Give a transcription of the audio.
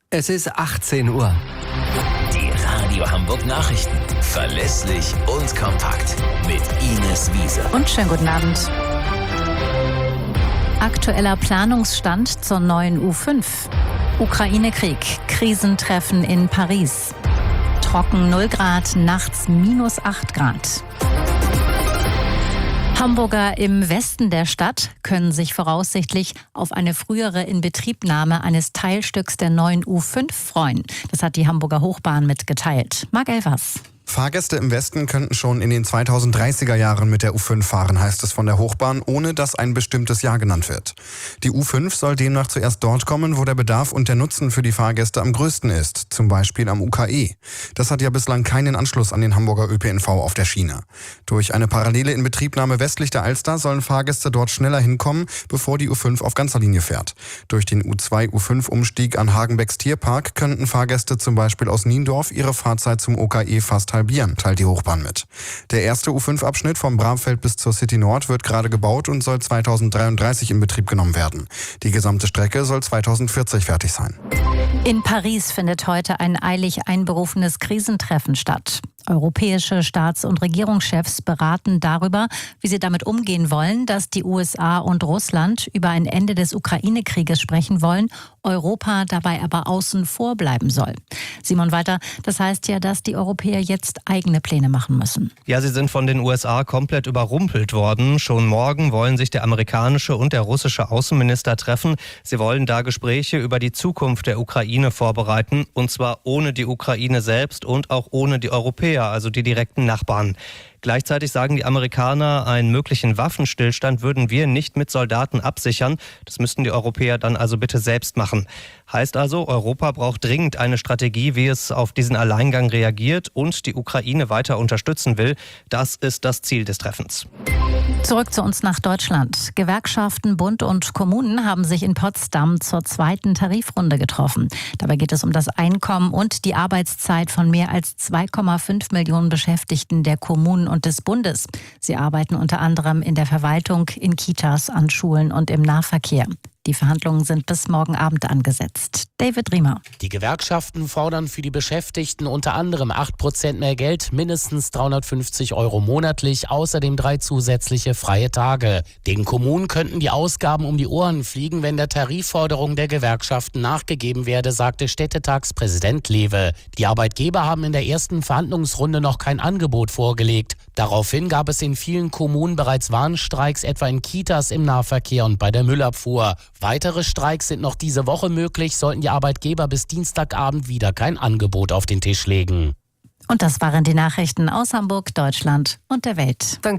Es ist 18 Uhr. Die Radio Hamburg Nachrichten. Verlässlich und kompakt. Mit Ines Wiese. Und schönen guten Abend. Aktueller Planungsstand zur neuen U5. Ukraine-Krieg. Krisentreffen in Paris. Trocken 0 Grad, nachts minus 8 Grad. Hamburger im Westen der Stadt können sich voraussichtlich auf eine frühere Inbetriebnahme eines Teilstücks der neuen U5 freuen. Das hat die Hamburger Hochbahn mitgeteilt. Marc Elvers. Fahrgäste im Westen könnten schon in den 2030er Jahren mit der U5 fahren, heißt es von der Hochbahn, ohne dass ein bestimmtes Jahr genannt wird. Die U5 soll demnach zuerst dort kommen, wo der Bedarf und der Nutzen für die Fahrgäste am größten ist, zum Beispiel am UKE. Das hat ja bislang keinen Anschluss an den Hamburger ÖPNV auf der Schiene. Durch eine parallele Inbetriebnahme westlich der Alster sollen Fahrgäste dort schneller hinkommen, bevor die U5 auf ganzer Linie fährt. Durch den U2-U5-Umstieg an Hagenbecks Tierpark könnten Fahrgäste zum Beispiel aus Niendorf ihre Fahrzeit zum UKE fast halbieren, teilt die Hochbahn mit. Der erste U5-Abschnitt vom Bramfeld bis zur City Nord wird gerade gebaut und soll 2033 in Betrieb genommen werden. Die gesamte Strecke soll 2040 fertig sein. In Paris findet heute ein eilig einberufenes Krisentreffen statt. Europäische Staats- und Regierungschefs beraten darüber, wie sie damit umgehen wollen, dass die USA und Russland über ein Ende des Ukraine-Krieges sprechen wollen, Europa dabei aber außen vor bleiben soll. Simon Walter, das heißt ja, dass die Europäer jetzt eigene Pläne machen müssen. Ja, sie sind von den USA komplett überrumpelt worden. Schon morgen wollen sich der amerikanische und der russische Außenminister treffen. Sie wollen da Gespräche über die Zukunft der Ukraine vorbereiten, und zwar ohne die Ukraine selbst und auch ohne die Europäer, also die direkten Nachbarn. Gleichzeitig sagen die Amerikaner, einen möglichen Waffenstillstand würden wir nicht mit Soldaten absichern. Das müssten die Europäer dann also bitte selbst machen. Heißt also, Europa braucht dringend eine Strategie, wie es auf diesen Alleingang reagiert und die Ukraine weiter unterstützen will. Das ist das Ziel des Treffens. Zurück zu uns nach Deutschland. Gewerkschaften, Bund und Kommunen haben sich in Potsdam zur zweiten Tarifrunde getroffen. Dabei geht es um das Einkommen und die Arbeitszeit von mehr als 2,5 Millionen Beschäftigten der Kommunen und des Bundes. Sie arbeiten unter anderem in der Verwaltung, in Kitas, an Schulen und im Nahverkehr. Die Verhandlungen sind bis morgen Abend angesetzt. David Riemer. Die Gewerkschaften fordern für die Beschäftigten unter anderem 8% mehr Geld, mindestens 350 € monatlich, außerdem 3 zusätzliche freie Tage. Den Kommunen könnten die Ausgaben um die Ohren fliegen, wenn der Tarifforderung der Gewerkschaften nachgegeben werde, sagte Städtetagspräsident Lewe. Die Arbeitgeber haben in der ersten Verhandlungsrunde noch kein Angebot vorgelegt. Daraufhin gab es in vielen Kommunen bereits Warnstreiks, etwa in Kitas, im Nahverkehr und bei der Müllabfuhr. Weitere Streiks sind noch diese Woche möglich, sollten die Arbeitgeber bis Dienstagabend wieder kein Angebot auf den Tisch legen. Und das waren die Nachrichten aus Hamburg, Deutschland und der Welt.